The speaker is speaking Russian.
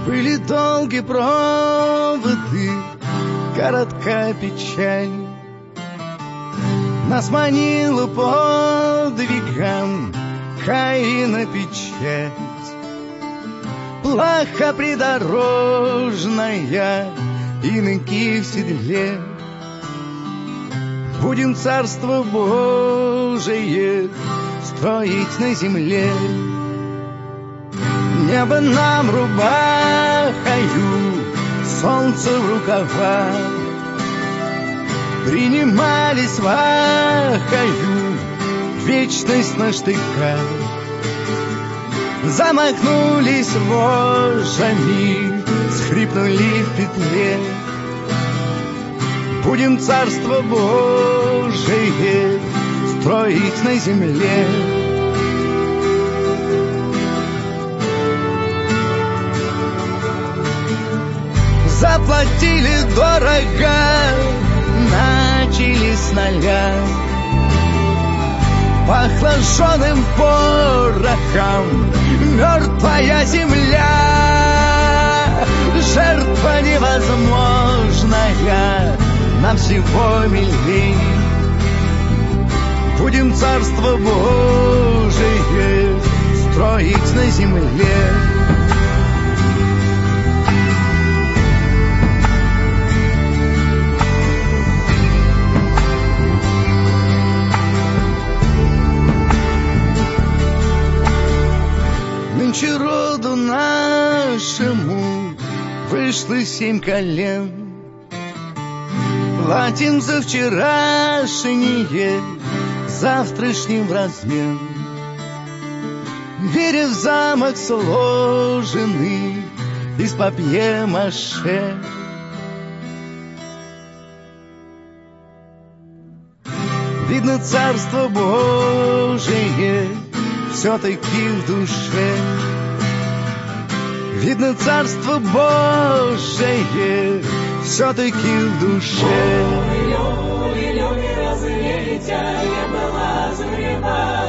Были долгие проводы, коротка печаль. Нас манила подвигам Каина печать. Плаха придорожная, иноки в седле. Будем Царство Божие строить на земле. Небо нам рубахою, солнце в рукавах. Принимались вахою, вечность на штыках. Замахнулись вожжами, схрипнули в петле. Будем Царство Божие строить на земле. Заплатили дорого, начали с нуля. Пахло жженым порохом мертвая земля. Жертва невозможная, нам всего милей. Будем Царство Божие строить на земле. Нынче роду нашему вышло 7 колен. Платим за вчерашнее завтрашним в размен. Веря в замок сложенный из папье-маше. Видно Царство Божие все-таки в душе. Видно Царство Божие все-таки в душе. Люли, развеять, а я была